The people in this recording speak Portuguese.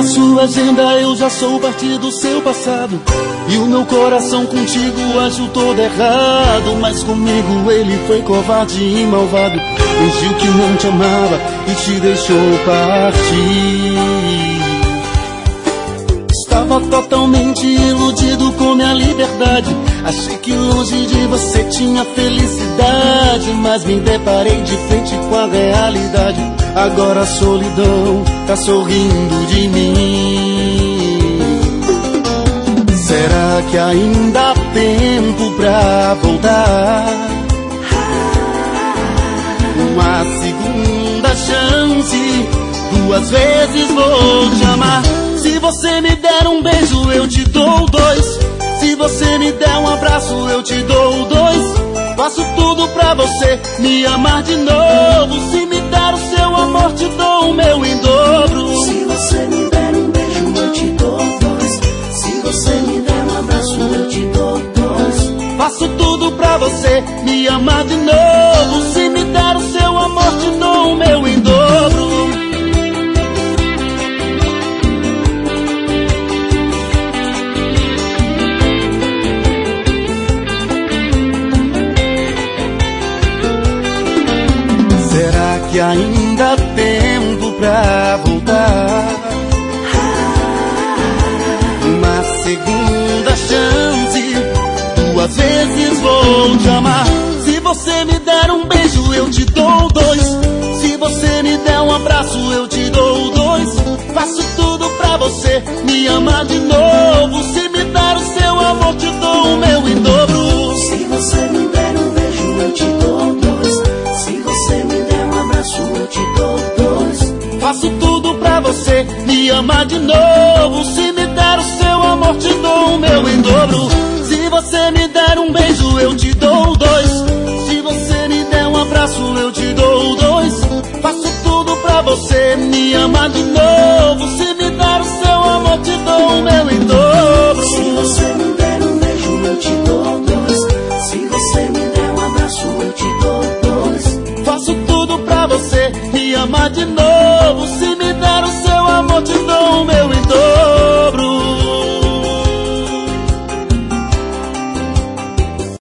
Na sua agenda eu já sou parte do seu passado, e o meu coração contigo agiu todo errado. Mas comigo ele foi covarde e malvado, fingiu que não te amava e te deixou partir. Estava totalmente iludido com minha liberdade, achei que longe de você tinha felicidade, mas me deparei de frente com a realidade. Agora a solidão tá sorrindo de mim. Será que ainda há tempo pra voltar? Uma segunda chance, 2 vezes vou te amar. Se você me der um beijo, eu te dou 2. Se você me der um abraço, eu te dou 2. Faço tudo pra você me amar de novo. Se me der o seu amor, te dou o meu em dobro. Se você me der um beijo, eu te dou 2. Se você me der um abraço, eu te dou 2. Faço tudo pra você me amar de novo. Se me der o seu amor, te dou o meu em dobro. Será que ainda há tempo pra voltar? Uma segunda chance, 2 vezes vou te amar. Se você me der um beijo, eu te dou 2. Se você me der um abraço, eu te dou 2. Faço tudo pra você me amar de novo. Se me der o seu amor, te dou o meu em dobro. Se você me der um beijo, eu te dou 2. Se você me der um abraço, eu te dou 2. Faço tudo pra você me amar de novo. Se me der o seu amor, te dou o meu em dobro. Se você me der um beijo, eu te dou 2. Se você me der um abraço, eu te dou 2. Faço tudo pra você me amar de novo. Se me der o seu amor, te dou o meu em dobro. Se você me der um beijo, eu te dou 2. Se você me der um abraço, eu te dou 2. Faço tudo pra você me amar de novo.